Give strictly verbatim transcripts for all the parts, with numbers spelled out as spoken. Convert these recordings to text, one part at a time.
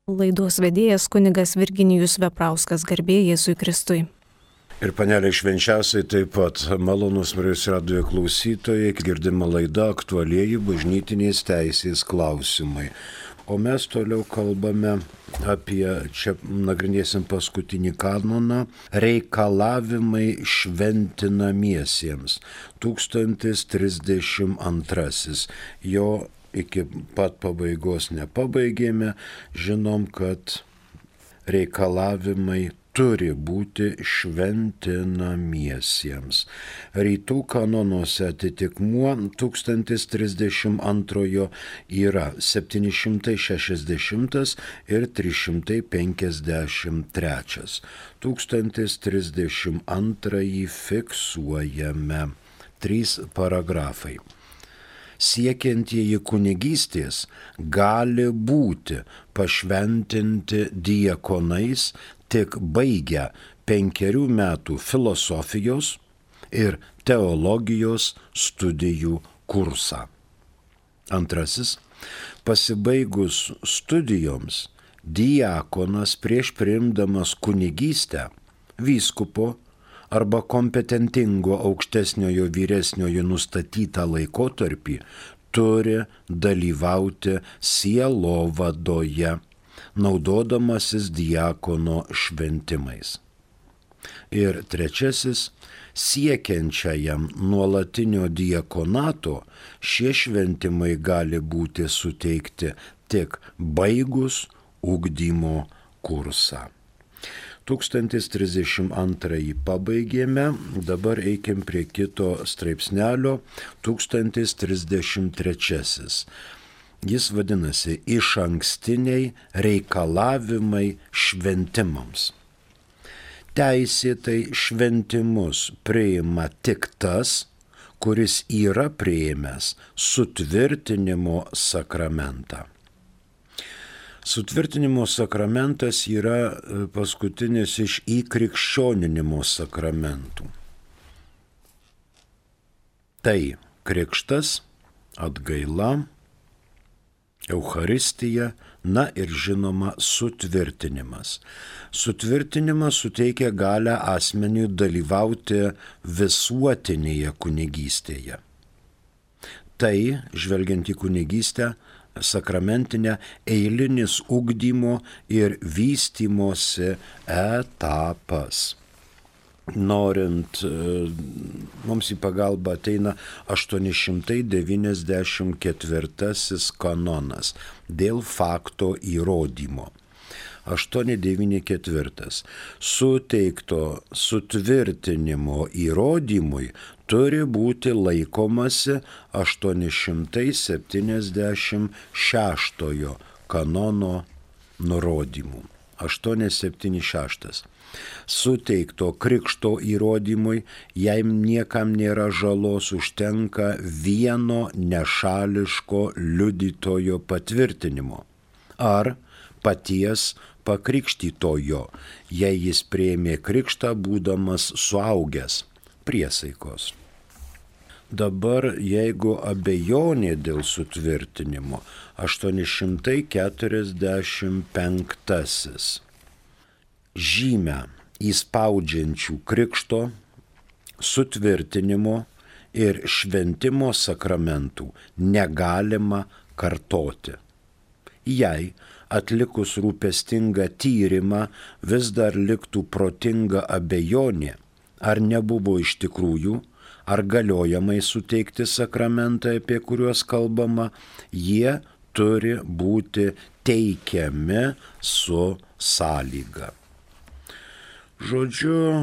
Laidos vedėjas kunigas Virginijus Veprauskas, garbė Jėzui Kristui. Ir panelė švenčiausiai taip pat malonus Marijos radijo klausytojai, girdima laida aktualieji bažnytinės teisės klausimai. O mes toliau kalbame apie, čia nagrinėsim paskutinį kanoną, reikalavimai šventinamiesiems. tūkstantis trisdešimt antrasis. Jo iki pat pabaigos nepabaigėme, žinom, kad reikalavimai turi būti šventinamiesiems. Rytų kanonuose atitikmuo tūkstantis trisdešimt antrojo yra septyni šimtai šešiasdešimtas ir trys šimtai penkiasdešimt trečias. tūkstantis trisdešimt antrąjį fiksuojame. Trys paragrafai. Siekiantieji kunigystės gali būti pašventinti diakonais tik baigę penkerių metų filosofijos ir teologijos studijų kursą. Antrasis, pasibaigus studijoms, diakonas prieš priimdamas kunigystę vyskupo arba kompetentingo aukštesniojo vyresniojo nustatytą laikotarpį turi dalyvauti sielovadoje, naudodamasis diakono šventimais. Ir trečiasis, siekiančiajam nuolatinio diakonato šie šventimai gali būti suteikti tik baigus ugdymo kursą. tūkstantis trisdešimt antrąjį pabaigėme, dabar eikim prie kito straipsnelio, tūkstantis trisdešimt trečiasis. Jis vadinasi išankstiniai reikalavimai šventimams. Teisėtai šventimus priima tik tas, kuris yra priėmęs sutvirtinimo sakramentą. Sutvirtinimo sakramentas yra paskutinis iš įkrikščioninimo sakramentų. Tai krikštas, atgaila, Eucharistija, na ir žinoma sutvirtinimas. Sutvirtinimas suteikia galią asmeniui dalyvauti visuotinėje kunigystėje. Tai, žvelgiant į kunigystę, sakramentinę, eilinis ugdymo ir vystymosi etapas. Norint, mums į pagalbą ateina aštuoni šimtai devyniasdešimt ketvirtasis kanonas dėl fakto įrodymo. aštuoni devyni ketvirtas. Suteikto sutvirtinimo įrodymui turi būti laikomasi aštuoni šimtai septyniasdešimt šeštojo kanono nurodymų. aštuoni septyni šeštas. Suteikto krikšto įrodymui, jei niekam nėra žalos, užtenka vieno nešališko liudytojo patvirtinimo. Ar paties pakrikštytojo, jei jis priėmė krikštą būdamas suaugęs, priesaikos. Dabar, jeigu abejonė dėl sutvirtinimo, aštuoni šimtai keturiasdešimt penktasis. Žymę įspaudžiančių krikšto, sutvirtinimo ir šventimo sakramentų negalima kartoti. Jei atlikus rūpestingą tyrimą vis dar liktų protinga abejonė, ar nebuvo iš tikrųjų, ar galiojamai suteikti sakramentai, apie kuriuos kalbama, jie turi būti teikiami su sąlyga. Žodžiu,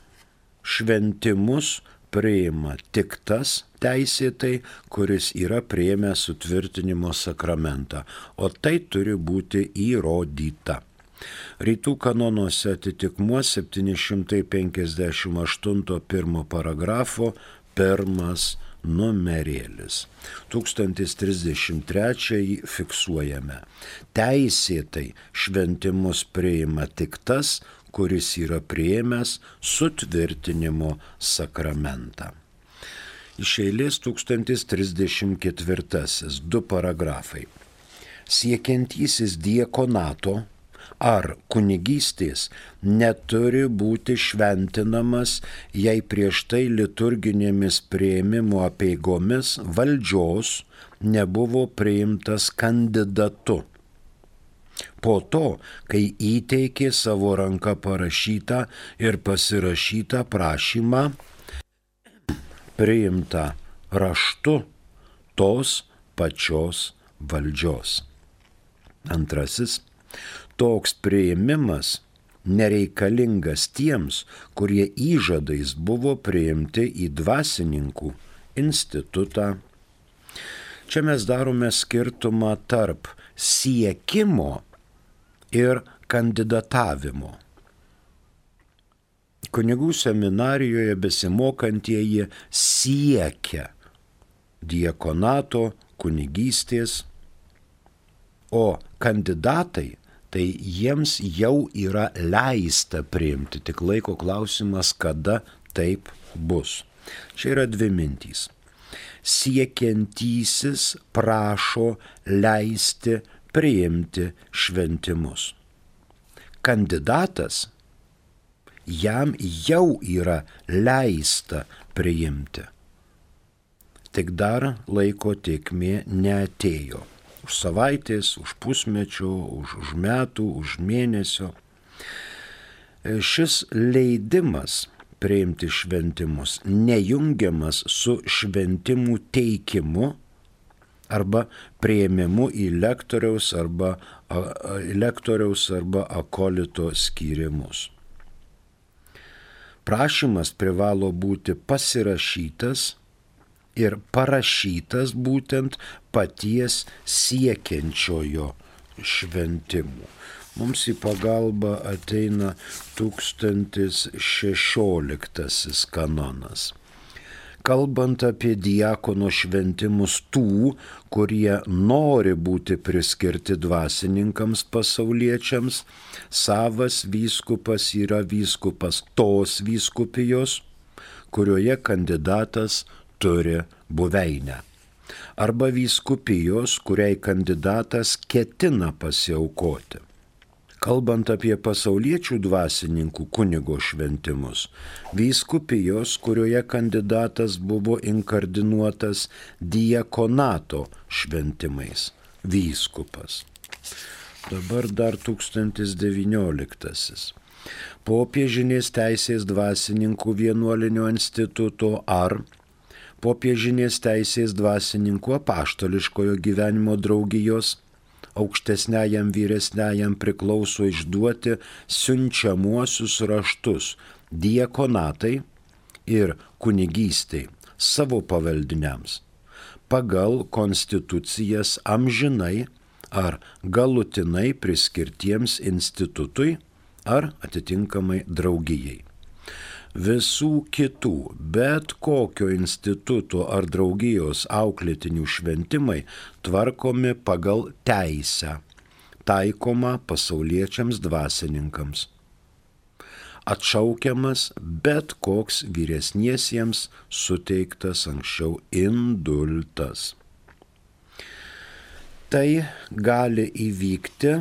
šventimus priima tik tas teisėtai, kuris yra priėmęs sutvirtinimo sakramentą, o tai turi būti įrodyta. Rytų kanonuose atitikmuo septyni šimtai penkiasdešimt aštunto pirmo paragrafo pirmas numerėlis. tūkstantis trisdešimt trečiąjį fiksuojame. Teisėtai šventimus priima tik tas, kuris yra priėmęs sutvirtinimo sakramentą. Iš eilės tūkstantis trisdešimt ketvirtasis, du paragrafai. Siekiantysis diakonato ar kunigystės neturi būti šventinamas, jei prieš tai liturginėmis priėmimo apeigomis valdžios nebuvo priimtas kandidatu. Po to, kai įteikė savo ranka parašytą ir pasirašytą prašymą, priimtą raštu tos pačios valdžios. Antrasis, toks priėmimas nereikalingas tiems, kurie įžadais buvo priimti į dvasininkų institutą. Čia mes darome skirtumą tarp siekimo ir kandidatavimo. Kunigų seminarijoje besimokantieji siekia diakonato, kunigystės, o kandidatai, tai jiems jau yra leista priimti, tik laiko klausimas, kada taip bus. Čia yra dvi mintys. Siekiantysis prašo leisti priimti šventimus. Kandidatas, jam jau yra leista priimti. Tik dar laiko tėkmė neatėjo. Už savaitės, už pusmečio, už, už metų, už mėnesio. Šis leidimas priimti šventimus nejungiamas su šventimų teikimu arba priėmimu į lektoriaus arba, a, lektoriaus arba akolito skyrimus. Prašymas privalo būti pasirašytas ir parašytas būtent paties siekiančiojo šventimų. Mums į pagalbą ateina tūkstantis šešioliktasis kanonas. Kalbant apie diakono šventimus tų, kurie nori būti priskirti dvasininkams pasauliečiams, savas vyskupas yra vyskupas tos vyskupijos, kurioje kandidatas turi buveinę. Arba vyskupijos, kuriai kandidatas ketina pasiaukoti. Kalbant apie pasauliečių dvasininkų kunigo šventimus, vyskupijos, kurioje kandidatas buvo inkardinuotas diakonato šventimais, vyskupas. Dabar dar tūkstantis devynioliktasis. Popiežinės teisės dvasininkų vienuolinio instituto ar popiežinės teisės dvasininkų apaštališkojo gyvenimo draugijos aukštesniajam vyresniajam priklauso išduoti siunčiamuosius raštus diakonatai ir kunigystei savo pavaldiniams pagal konstitucijas amžinai ar galutinai priskirtiems institutui ar atitinkamai draugijai. Visų kitų, bet kokio instituto ar draugijos auklėtinių šventimai tvarkomi pagal teisę, taikomą pasauliečiams dvasininkams. Atšaukiamas bet koks vyresniesiems suteiktas anksčiau indultas. Tai gali įvykti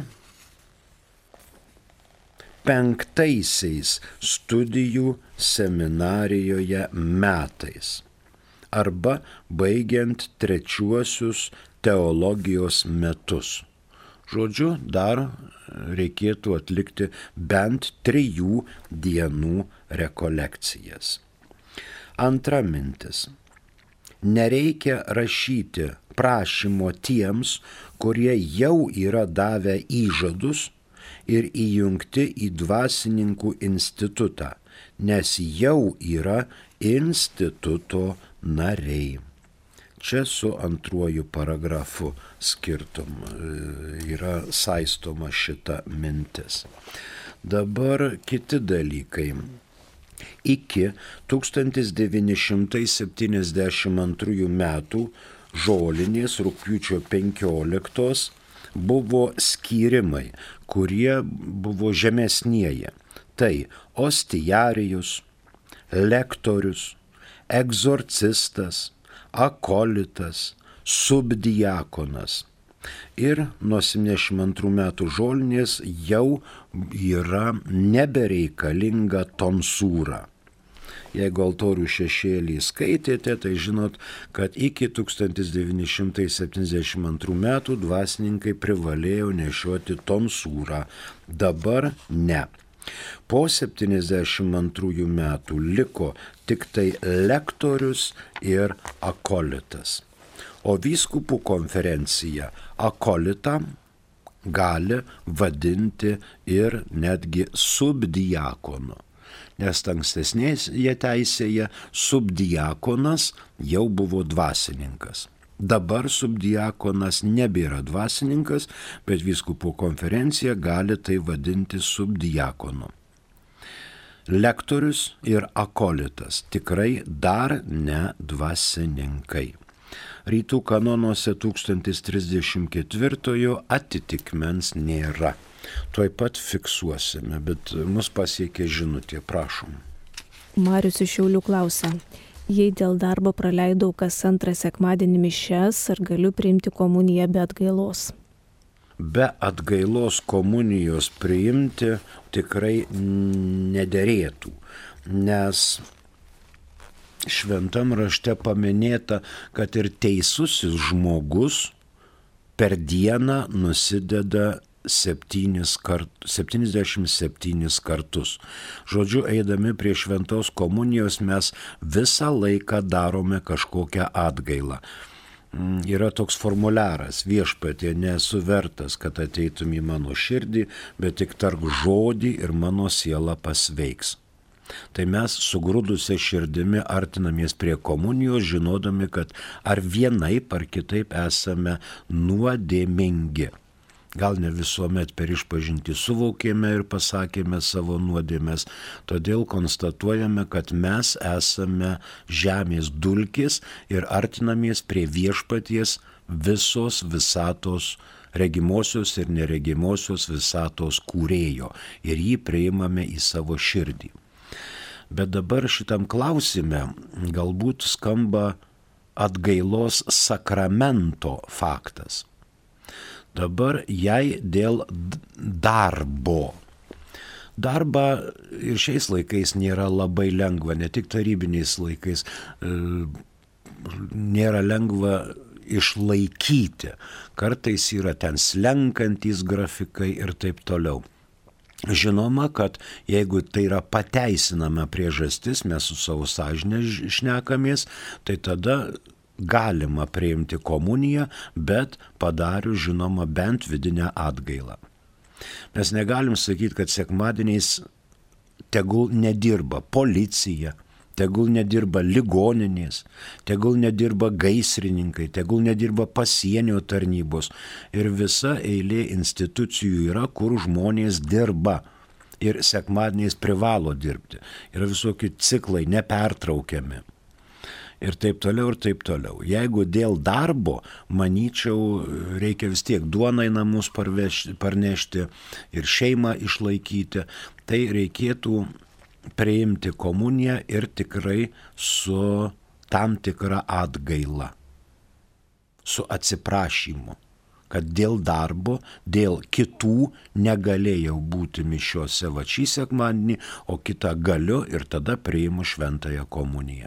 penktaisiais studijų seminarijoje metais arba baigiant trečiuosius teologijos metus. Žodžiu, dar reikėtų atlikti bent trijų dienų rekolekcijas. Antra mintis. Nereikia rašyti prašymo tiems, kurie jau yra davę įžadus ir įjungti į dvasininkų institutą, nes jau yra instituto nariai. Čia su antruoju paragrafu skirtum yra saistoma šita mintis. Dabar kiti dalykai. Iki tūkstantis devyni šimtai septyniasdešimt antrųjų metų žolinės rugpjūčio penkioliktos buvo skyrimai, kurie buvo žemesnieji. Tai ostijarijus, lektorius, egzorcistas, akolitas, subdiakonas. Ir nuo septyniasdešimt antrų metų žolinės jau yra nebereikalinga tonsūra. Jeigu altorių šešėlį skaitėte, tai žinot, kad iki tūkstantis devyni šimtai septyniasdešimt antrų metų dvasininkai privalėjo nešioti tonsūrą. Dabar ne. Po septyniasdešimt antrųjų metų liko tik tai lektorius ir akolitas. O vyskupų konferencija akolitą gali vadinti ir netgi subdiakonu. Nes ankstesnėje teisėje subdiakonas jau buvo dvasininkas. Dabar subdiakonas nebėra dvasininkas, bet vyskupų konferencija gali tai vadinti subdiakonu. Lektorius ir akolitas tikrai dar ne dvasininkai. Rytų kanonuose tūkstantis trisdešimt ketvirtojo atitikmens nėra. Tuoj pat fiksuosime, bet mus pasiekė žinutė, prašom. Marius iš Šiaulių klausia, jei dėl darbo praleidau kas antrą sekmadienį mišias, ar galiu priimti komuniją be atgailos? Be atgailos komunijos priimti tikrai nederėtų, nes šventam rašte paminėta, kad ir teisusis žmogus per dieną nusideda kart, septyniasdešimt septynis kartus. Žodžiu, eidami prie šventos komunijos mes visą laiką darome kažkokią atgailą. Yra toks formuliaras, viešpatie, nesu vertas, kad ateitum į mano širdį, bet tik tark žodį ir mano siela pasveiks. Tai mes sugrūdusią širdimi artinamės prie komunijos, žinodami, kad ar vienaip ar kitaip esame nuodėmingi. Gal ne visuomet per išpažintį suvokėme ir pasakėme savo nuodėmes, todėl konstatuojame, kad mes esame žemės dulkės ir artinamės prie viešpaties visos visatos, regimosios ir neregimosios visatos kūrėjo ir jį priimame į savo širdį. Bet dabar šitam klausime galbūt skamba atgailos sakramento faktas. Dabar jei dėl darbo. Darbą ir šiais laikais nėra labai lengva, ne tik tarybiniais laikais, nėra lengva išlaikyti. Kartais yra ten slenkantys grafikai ir taip toliau. Žinoma, kad jeigu tai yra pateisinama priežastis, mes su savo sąžine šnekamės, tai tada galima priimti komuniją, bet padarius, žinoma, bent vidinę atgailą. Mes negalim sakyti, kad sekmadieniais tegul nedirba policija, tegul nedirba ligoninės, tegul nedirba gaisrininkai, tegul nedirba pasienio tarnybos. Ir visa eilė institucijų yra, kur žmonės dirba. Ir sekmadieniais privalo dirbti. Yra visokie ciklai nepertraukiami. Ir taip toliau, ir taip toliau. Jeigu dėl darbo, manyčiau, reikia vis tiek duoną į namus parvežti, parnešti ir šeimą išlaikyti, tai reikėtų priimti komuniją ir tikrai su tam tikra atgaila, su atsiprašymu, kad dėl darbo, dėl kitų negalėjau būti mišiose va šį sekmadienį, o kitą galiu ir tada priimu šventąją komuniją.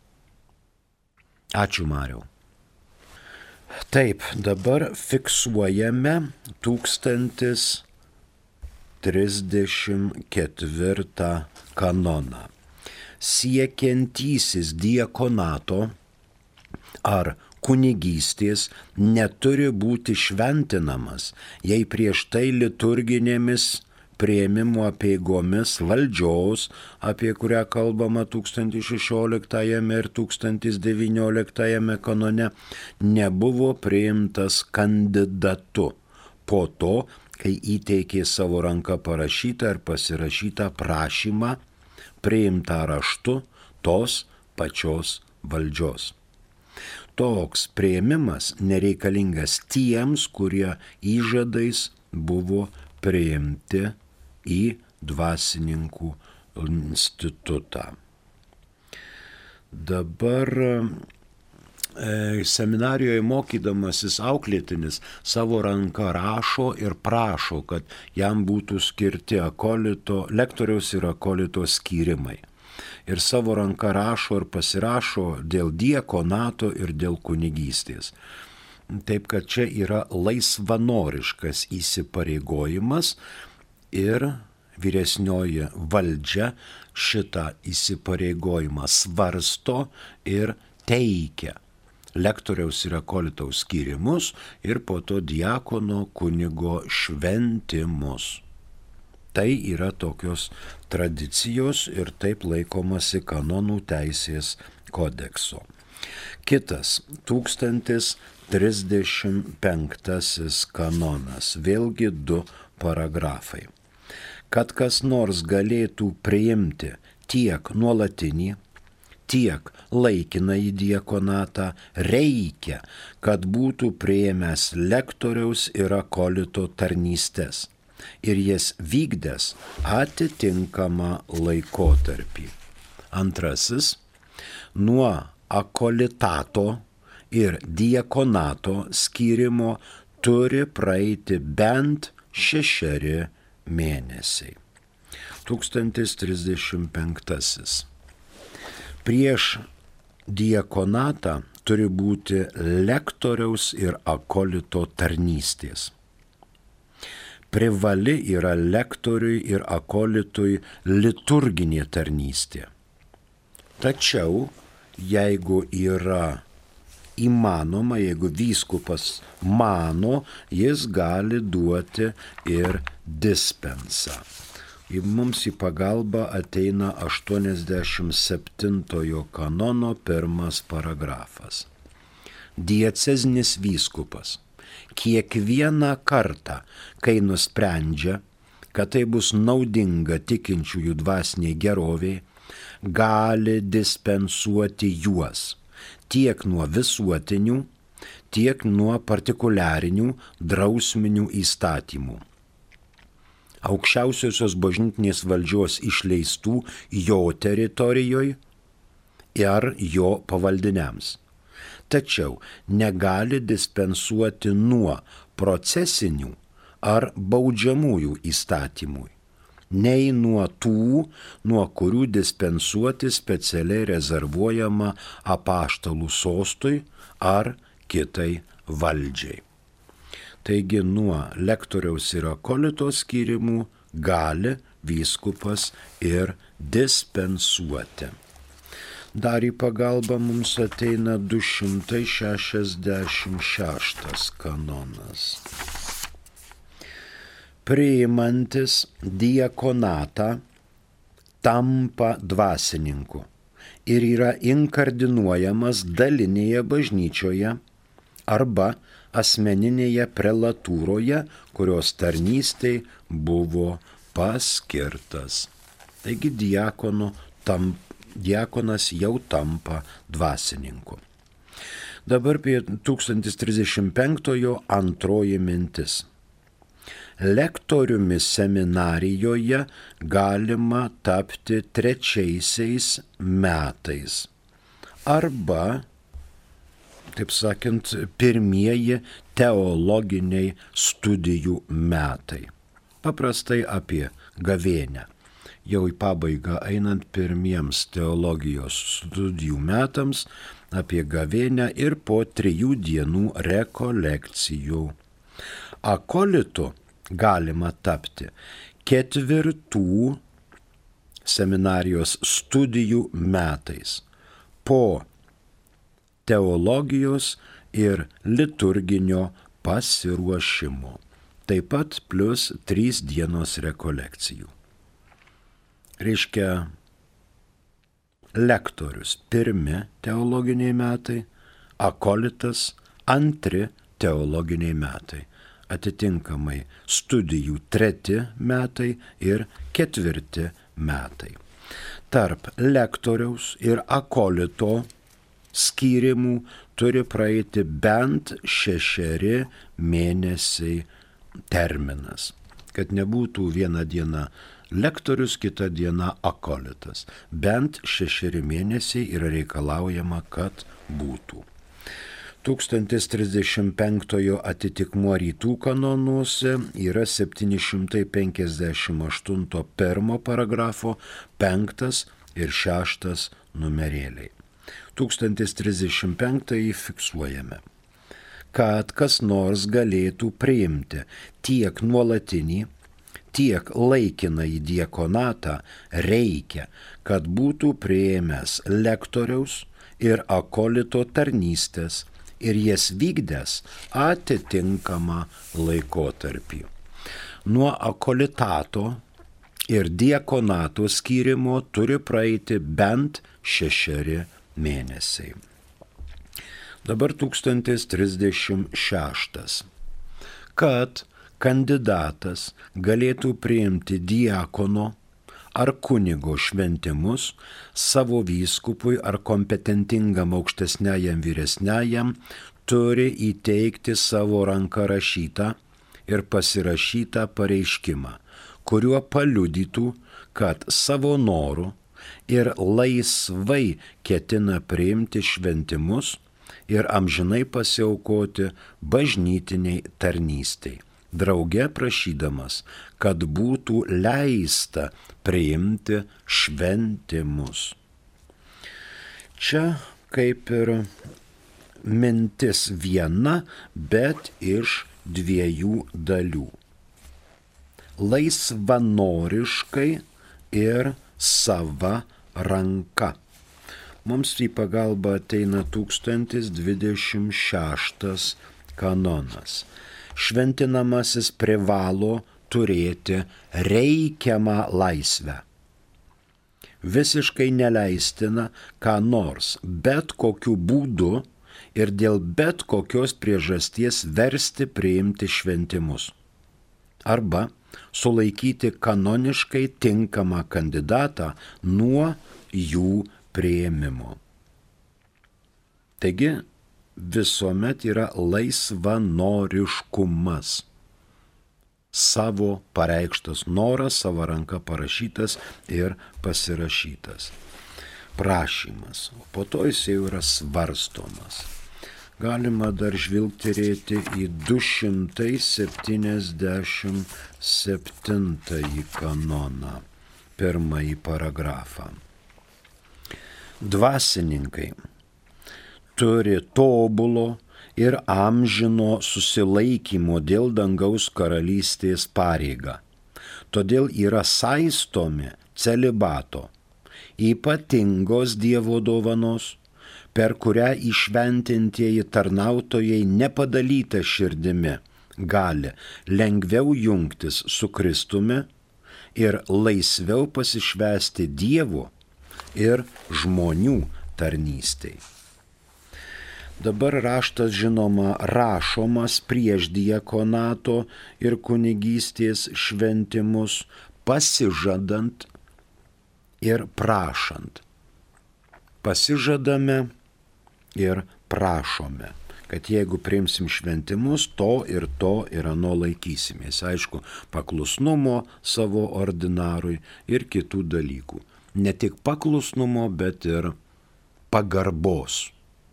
Ačiū, Mariau. Taip, dabar fiksuojame tūkstantis trisdešimt ketvirtą kanoną. Siekiantysis diakonato ar kunigystės neturi būti šventinamas, jei prieš tai liturginėmis priėmimo apeigomis valdžios, apie kurią kalbama tūkstantis šešioliktajame ir tūkstantis devynioliktajame kanone, nebuvo priimtas kandidatu po to, kai įteikė savo ranką parašytą ir pasirašytą prašymą, priimtą raštu tos pačios valdžios. Toks priėmimas nereikalingas tiems, kurie įžadais buvo priimti į dvasininkų institutą. Dabar seminarijoje mokydamasis auklėtinis savo ranką rašo ir prašo, kad jam būtų skirti akolito, lektoriaus ir akolito skyrimai. Ir savo ranką rašo ir pasirašo dėl diakonato ir dėl kunigystės. Taip kad čia yra laisvanoriškas įsipareigojimas ir vyresnioji valdžia šitą įsipareigojimą svarsto ir teikia lektoriaus ir akolitaus skyrimus ir po to diakono kunigo šventimus. Tai yra tokios tradicijos ir taip laikomasi kanonų teisės kodekso. Kitas tūkstantis trisdešimt penktasis kanonas, vėlgi du paragrafai. Kad kas nors galėtų priimti tiek nuolatinį, tiek laikinąjį diakonatą, reikia, kad būtų priėmęs lektoriaus ir akolito tarnystės ir jas vykdęs atitinkamą laikotarpį. Antrasis, nuo akolitato ir diakonato skyrimo turi praeiti bent šešeri mėnesiai. tūkstantis trisdešimt penktasis. Prieš diakonatą turi būti lektoriaus ir akolito tarnystės. Privali yra lektoriui ir akolitui liturginė tarnystė. Tačiau, jeigu yra įmanoma, jeigu vyskupas mano, jis gali duoti ir dispensą. Mums į pagalbą ateina aštuoniasdešimt septintojo kanono pirmas paragrafas. Diecezinis vyskupas kiekvieną kartą, kai nusprendžia, kad tai bus naudinga tikinčiųjų dvasiniai geroviai, gali dispensuoti juos tiek nuo visuotinių, tiek nuo partikuliarinių drausminių įstatymų, aukščiausiosios bažnytinės valdžios išleistų jo teritorijoje ar jo pavaldiniams. Tačiau negali dispensuoti nuo procesinių ar baudžiamųjų įstatymų, nei nuo tų, nuo kurių dispensuoti specialiai rezervuojama apaštalų sostui ar kitai valdžiai. Taigi nuo lektoriaus ir akolito skyrimų gali vyskupas ir dispensuoti. Dar į pagalbą mums ateina du šimtai šešiasdešimt šeštas kanonas. Priimantis diakonatą tampa dvasininku ir yra inkardinuojamas dalinėje bažnyčioje arba asmeninėje prelatūroje, kurios tarnystei buvo paskirtas. Taigi diakono tam, diakonas jau tampa dvasininku. Dabar apie tūkstantis trisdešimt penktojo antroji mintis. Lektoriumi seminarijoje galima tapti trečiaisiais metais arba, taip sakant, pirmieji teologiniai studijų metai. Paprastai apie gavėnią. Jau į pabaigą einant pirmiems teologijos studijų metams, apie gavėnią ir po trijų dienų rekolekcijų. Akolitu galima tapti ketvirtų seminarijos studijų metais po teologijos ir liturginio pasiruošimo. Taip pat plus trys dienos rekolekcijų. Reiškia, lektorius pirmi teologiniai metai, akolitas antri teologiniai metai. Atitinkamai studijų treti metai ir ketvirti metai. Tarp lektoriaus ir akolito skyrimų turi praeiti bent šešeri mėnesiai terminas, kad nebūtų viena diena lektorius, kita diena akolitas. Bent šešeri mėnesiai yra reikalaujama, kad būtų. tūkstantis trisdešimt penktojo atitikmuo rytų kanonuose yra septyni šimtai penkiasdešimt aštunto pirmo paragrafo penktas ir šeštas numerėliai. tūkstantis trisdešimt penktąjį fiksuojame, kad kas nors galėtų priimti tiek nuolatinį, tiek laikinąjį diakonatą, reikia, kad būtų priėmęs lektoriaus ir akolito tarnystės ir jas vykdęs atitinkamą laikotarpį. Nuo akolitato ir diakonato skyrimo turi praeiti bent šešeri mėnesiai. Dabar tūkstantis trisdešimt šeštas. Kad kandidatas galėtų priimti diakono ar kunigo šventimus savo vyskupui ar kompetentingam aukštesniajam vyresniajam, turi įteikti savo ranką rašytą ir pasirašytą pareiškimą, kuriuo paliudytų, kad savo noru ir laisvai ketina priimti šventimus ir amžinai pasiaukoti bažnytiniai tarnystei, drauge prašydamas, kad būtų leista priimti šventimus. Čia kaip ir mintis viena, bet iš dviejų dalių. Laisvanoriškai ir sava ranka. Mums į pagalbą ateina tūkstantis dvidešimt šeštas kanonas. Šventinamasis privalo turėti reikiamą laisvę. Visiškai neleistina ką nors bet kokiu būdu ir dėl bet kokios priežasties versti priimti šventimus. Arba sulaikyti kanoniškai tinkamą kandidatą nuo jų priėmimo. Taigi visuomet yra laisvanoriškumas. Savo pareikštas noras, savo ranka parašytas ir pasirašytas. Prašymas, o po to jis jau yra svarstomas. Galima dar žvilgterėti į du šimtai septyniasdešimt septintąjį kanoną, pirmąjį paragrafą. Dvasininkai turi tobulo ir amžino susilaikymo dėl dangaus karalystės pareigą. Todėl yra saistomi celibato, ypatingos Dievo dovanos, per kurią įšventintieji tarnautojai nepadalyta širdimi gali lengviau jungtis su Kristumi ir laisviau pasišvęsti Dievo ir žmonių tarnystei. Dabar raštas, žinoma, rašomas prieš diakonato ir kunigystės šventimus, pasižadant ir prašant. Pasižadame ir prašome, kad jeigu priimsim šventimus, to ir to ir ano laikysimės. Aišku, paklusnumo savo ordinarui ir kitų dalykų. Ne tik paklusnumo, bet ir pagarbos.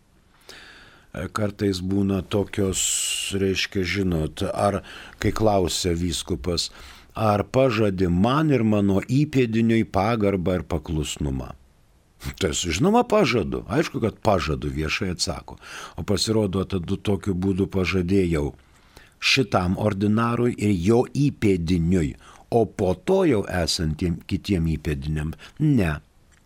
Kartais būna tokios, reiškia, žinot, ar kai klausia vyskupas, ar pažadi man ir mano įpėdiniui pagarbą ir paklusnumą. Tai žinoma pažadu, aišku, kad pažadu, viešai atsako. O pasirodo, tada tokiu būdu pažadėjau šitam ordinarui ir jo įpėdiniui, o po to jau esantiem kitiem įpėdiniam. Ne.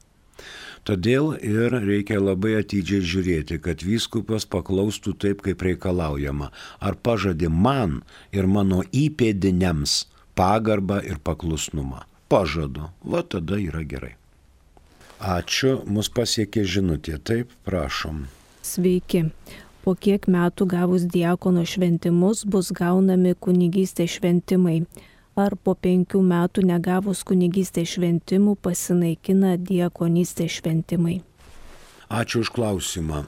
Todėl ir reikia labai atidžiai žiūrėti, kad vyskupas paklaustų taip, kaip reikalaujama. Ar pažadi man ir mano įpėdiniams pagarbą ir paklusnumą? Pažadu. Va tada yra gerai. Ačiū, mus pasiekė žinutė. Taip, prašom. Sveiki. Po kiek metų gavus diakono šventimus bus gaunami kunigystės šventimai? Ar po penkių metų negavus kunigystės šventimų pasinaikina diakonystės šventimai? Ačiū už klausimą.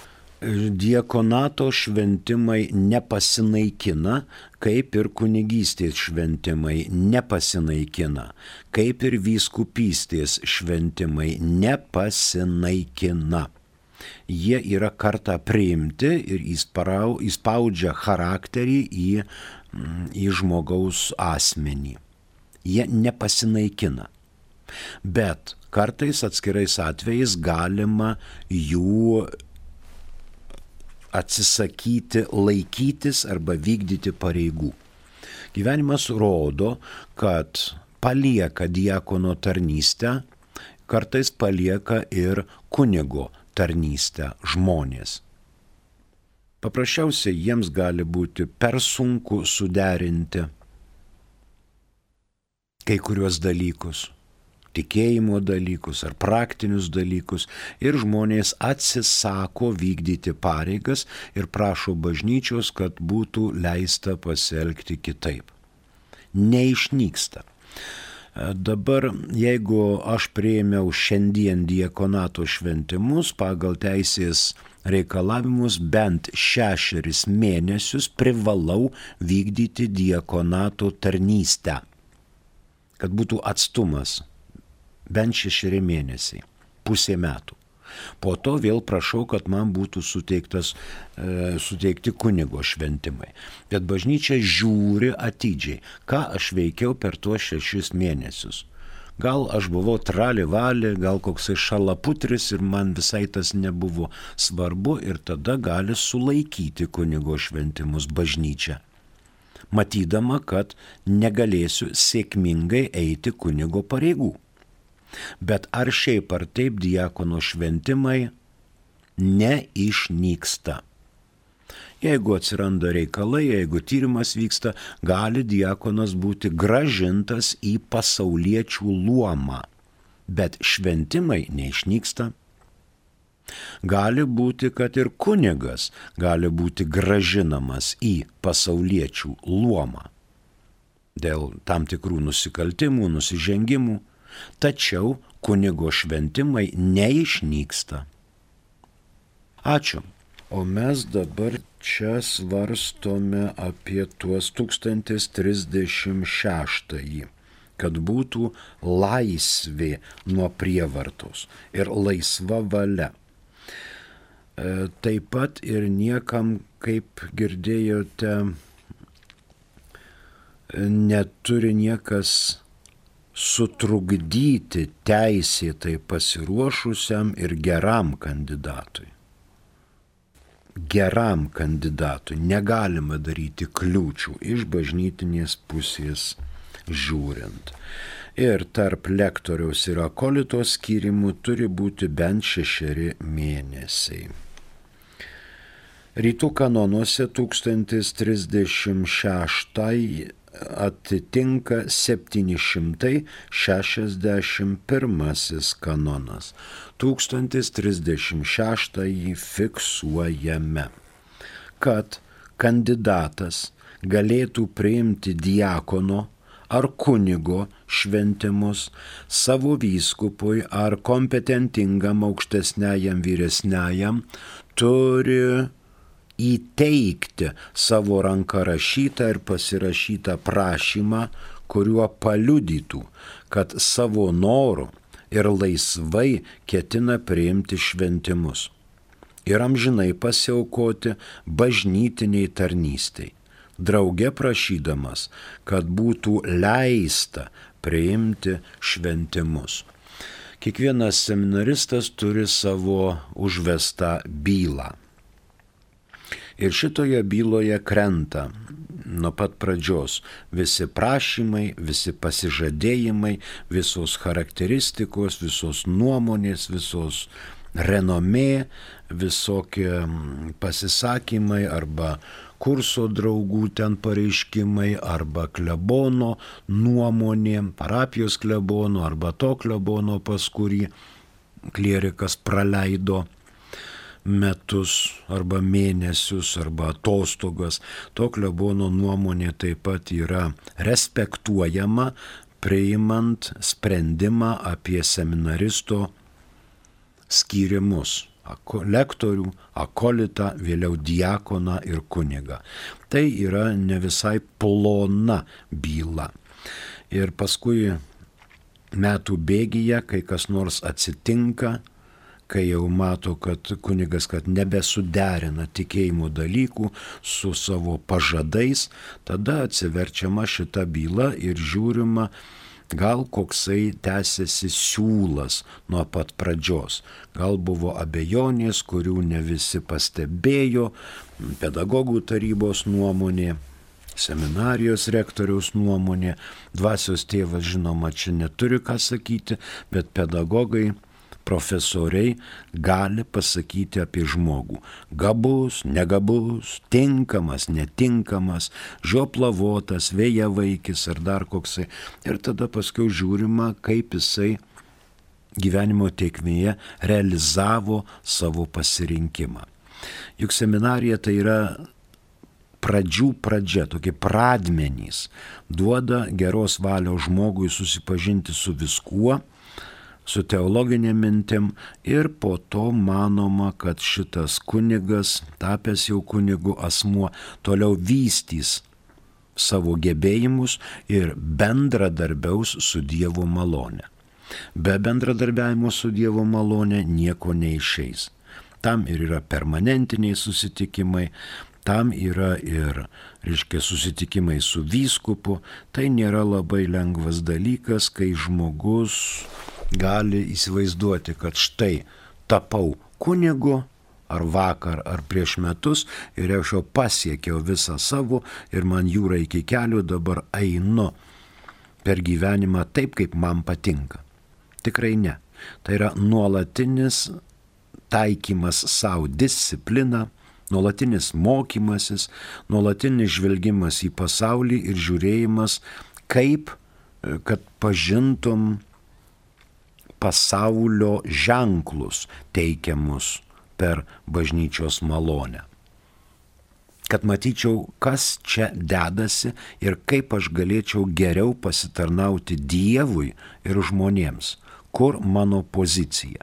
Diakonato šventimai nepasinaikina, kaip ir kunigystės šventimai nepasinaikina, kaip ir vyskupystės šventimai nepasinaikina. Jie yra kartą priimti ir įsparau, įspaudžia charakterį į, į žmogaus asmenį. Jie nepasinaikina. Bet kartais atskirais atvejais galima jų atsisakyti laikytis arba vykdyti pareigų. Gyvenimas rodo, kad palieka diakono tarnystę, kartais palieka ir kunigo tarnystę žmonės. Paprasčiausiai jiems gali būti per sunku suderinti kai kuriuos dalykus, tikėjimo dalykus ar praktinius dalykus, ir žmonės atsisako vykdyti pareigas ir prašo bažnyčios, kad būtų leista pasielgti kitaip. Neišnyksta. Dabar, jeigu aš priėmiau šiandien diakonato šventimus, pagal teisės reikalavimus bent šešeris mėnesius privalau vykdyti diakonato tarnystę, kad būtų atstumas bent šešeri mėnesiai, pusė metų. Po to vėl prašau, kad man būtų suteiktas, e, suteikti kunigo šventimai. Bet bažnyčia žiūri atidžiai, ką aš veikiau per tuos šešis mėnesius. Gal aš buvau trali-vali, gal koksai šalaputris ir man visai tas nebuvo svarbu, ir tada gali sulaikyti kunigo šventimus bažnyčia, matydama, kad negalėsiu sėkmingai eiti kunigo pareigų. Bet ar šiaip ar taip diakono šventimai neišnyksta. Jeigu atsiranda reikalai, jeigu tyrimas vyksta, gali diakonas būti grąžintas į pasauliečių luomą, bet šventimai neišnyksta. Gali būti, kad ir kunigas gali būti grąžinamas į pasauliečių luomą dėl tam tikrų nusikaltimų, nusižengimų, tačiau kunigo šventimai neišnyksta. Ačiū. O mes dabar čia svarstome apie tuos tūkstantis trisdešimt šeštąjį, kad būtų laisvė nuo prievartos ir laisva valia. Taip pat ir niekam, kaip girdėjote, neturi niekas sutrukdyti teisėtai pasiruošusiam ir geram kandidatui. Geram kandidatui negalima daryti kliūčių iš bažnytinės pusės žiūrint. Ir tarp lektoriaus ir akolito skyrimų turi būti bent šešeri mėnesiai. Rytų kanonuose tūkstantis trisdešimt šeštąjį atitinka septyni šimtai šešiasdešimt pirmasis kanonas. tūkstantis trisdešimt šeštąjį fiksuojame, kad kandidatas galėtų priimti diakono ar kunigo šventimus savo vyskupui ar kompetentingam aukštesniajam vyresniajam, turi įteikti savo ranka rašytą ir pasirašytą prašymą, kuriuo paliudytų, kad savo noru ir laisvai ketina priimti šventimus ir amžinai pasiaukoti bažnytiniai tarnystei, drauge prašydamas, kad būtų leista priimti šventimus. Kiekvienas seminaristas turi savo užvestą bylą. Ir šitoje byloje krenta nuo pat pradžios visi prašymai, visi pasižadėjimai, visos charakteristikos, visos nuomonės, visos renomė, visokie pasisakymai arba kurso draugų ten pareiškimai, arba klebono nuomonė, parapijos klebono, arba to klebono, pas kurį klierikas praleido metus arba mėnesius arba atostogas. To klebono nuomonė taip pat yra respektuojama, priimant sprendimą apie seminaristo skyrimus. Lektorių, akolitą, vėliau diakoną ir kunigą. Tai yra ne visai plona byla. Ir paskui metų bėgyje, kai kas nors atsitinka, kai jau mato, kad kunigas, kad nebesuderina tikėjimo dalykų su savo pažadais, tada atsiverčiama šita byla ir žiūrima, gal koksai tęsiasi siūlas nuo pat pradžios. Gal buvo abejonės, kurių ne visi pastebėjo, pedagogų tarybos nuomonė, seminarijos rektoriaus nuomonė, dvasios tėvas žinoma čia neturi ką sakyti, bet pedagogai, profesoriai gali pasakyti apie žmogų. Gabus, negabus, tinkamas, netinkamas, žioplavotas, vėjavaikis ar dar koksai. Ir tada paskui žiūrima, kaip jisai gyvenimo tėkmėje realizavo savo pasirinkimą. Juk seminarija tai yra pradžių pradžia, tokie pradmenys, duoda geros valios žmogui susipažinti su viskuo, su teologinė mintim ir po to manoma, kad šitas kunigas, tapęs jau kunigu asmuo, toliau vystys savo gebėjimus ir bendradarbiaus su Dievo malone. Be bendradarbiavimo su Dievo malone nieko neišeis. Tam ir yra permanentiniai susitikimai, tam yra ir, reiškia, susitikimai su vyskupu. Tai nėra labai lengvas dalykas, kai žmogus gali įsivaizduoti, kad štai tapau kunigu ar vakar ar prieš metus ir aš jau pasiekiau visą savo ir man jūra iki kelių, dabar einu per gyvenimą taip, kaip man patinka. Tikrai ne. Tai yra nuolatinis taikymas savo discipliną, nuolatinis mokymasis, nuolatinis žvelgimas į pasaulį ir žiūrėjimas, kaip, kad pažintum pasaulio ženklus teikiamus per bažnyčios malonę. Kad matyčiau, kas čia dedasi ir kaip aš galėčiau geriau pasitarnauti Dievui ir žmonėms, kur mano pozicija.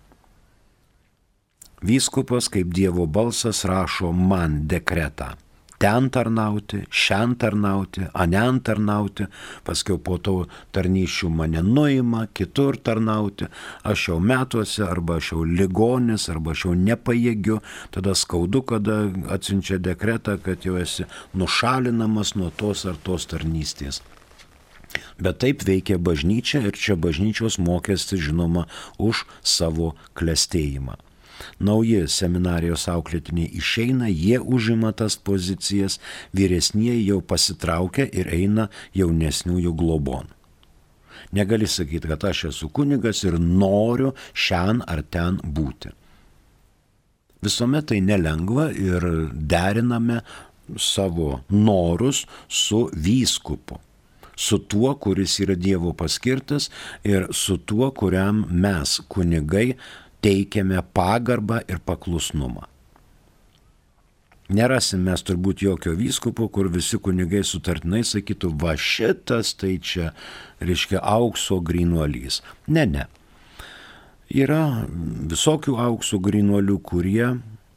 Vyskupas kaip Dievo balsas rašo man dekretą. Ten tarnauti, šiandien tarnauti, anen tarnauti, paskiau po to tarnyšių mane nuima, kitur tarnauti, aš jau metuose, arba aš jau ligonis, arba aš jau nepajėgiu, tada skaudu, kada atsiunčia dekretą, kad jau esi nušalinamas nuo tos ar tos tarnystės. Bet taip veikia bažnyčia ir čia bažnyčios mokestis žinoma už savo klestėjimą. Nauji seminarijos auklėtiniai išeina, jie užima tas pozicijas, vyresnieji jau pasitraukia ir eina jaunesniųjų globon. Negali sakyti, kad aš esu kunigas ir noriu šiandien ar ten būti. Visuomet tai nelengva ir deriname savo norus su vyskupu, su tuo, kuris yra Dievo paskirtas ir su tuo, kuriam mes, kunigai, teikiame pagarbą ir paklusnumą. Nerasim mes turbūt jokio vyskupo, kur visi kunigai sutartinai sakytų, va šitas tai čia, reiškia, aukso grynuolys. Ne, ne. Yra visokių aukso grynuolių, kurie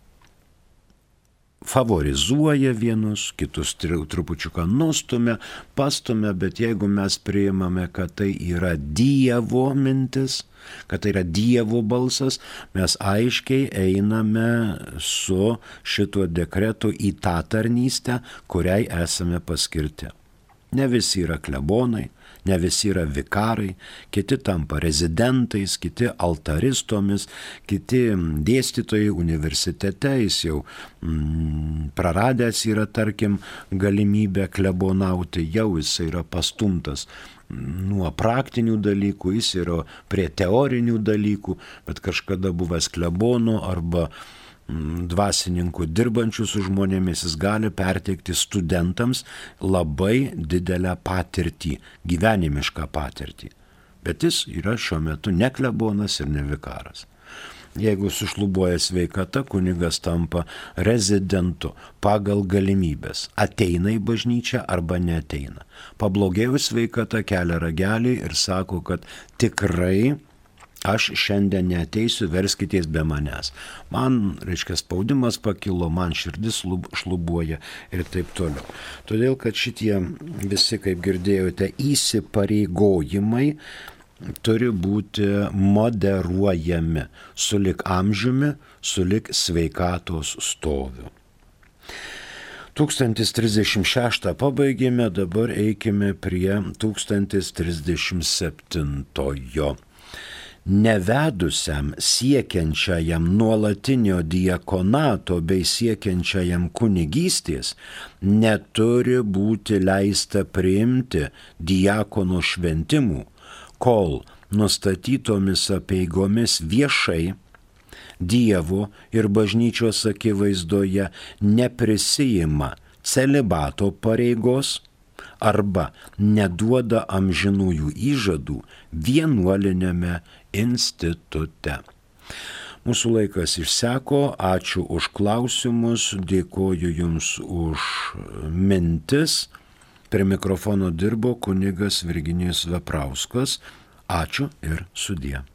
favorizuoja vienus, kitus trupučiuką nustumia, pastumia, bet jeigu mes priimame, kad tai yra Dievo mintis, kad tai yra Dievo balsas, mes aiškiai einame su šituo dekretu į tą tarnystę, kuriai esame paskirti. Ne visi yra klebonai, ne visi yra vikarai, kiti tampa rezidentais, kiti altaristomis, kiti dėstytojai universitete, jis jau mm, praradęs yra, tarkim, galimybę klebonauti, jau jis yra pastumtas nuo praktinių dalykų, jis yra prie teorinių dalykų, bet kažkada buvęs klebonu arba dvasininkų dirbančių su žmonėmis, jis gali perteikti studentams labai didelę patirtį, gyvenimišką patirtį. Bet jis yra šiuo metu ne klebonas ir ne vikaras. Jeigu sušlubuoja sveikata, kunigas tampa rezidentu pagal galimybės. Ateina į bažnyčią arba neateina. Pablogėjus sveikata kelia ragelį ir sako, kad tikrai aš šiandien neateisiu, verskitės be manęs. Man, reiškia, spaudimas pakilo, man širdis šlubuoja ir taip toliau. Todėl, kad šitie visi, kaip girdėjote, įsipareigojimai turi būti moderuojami sulig amžiumi, sulig sveikatos stoviu. tūkstantis trisdešimt šeštą pabaigėme, dabar eikime prie tūkstantis trisdešimt septintojo. Nevedusiam siekiančiajam nuolatinio diakonato bei siekiančiajam kunigystės neturi būti leista priimti diakono šventimų, kol nustatytomis apeigomis viešai Dievo ir bažnyčios akivaizdoje neprisijima celibato pareigos arba neduoda amžinųjų įžadų vienuoliniame institute. Mūsų laikas išseko, ačiū už klausimus, dėkoju Jums už mintis. Prie mikrofono dirbo kunigas Virginijus Veprauskas. Ačiū ir sudie.